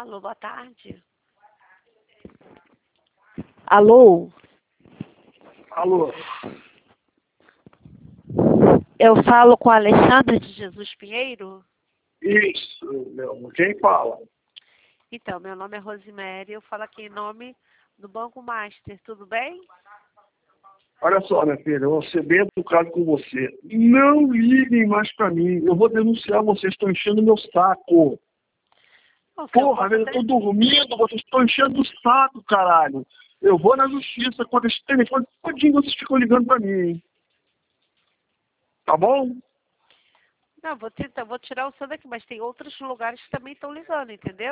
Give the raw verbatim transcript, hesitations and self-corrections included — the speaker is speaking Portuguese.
Alô, boa tarde. Alô? Alô? Eu falo com a Alexandre de Jesus Pinheiro? Isso, meu. Quem fala? Então, meu nome é Rosemary, eu falo aqui em nome do Banco Master, tudo bem? Olha só, minha filha, eu vou ser bem educado com você. Não liguem mais pra mim. Eu vou denunciar vocês, estão enchendo meu saco. Não, se eu Porra, posso velho, eu até- tô dormindo, vocês estão enchendo o saco, caralho. Eu vou na justiça, quando esse telefone todinho vocês ficam ligando pra mim, hein? Tá bom? Não, vou tentar, vou tirar o seu daqui, mas tem outros lugares que também estão ligando, entendeu?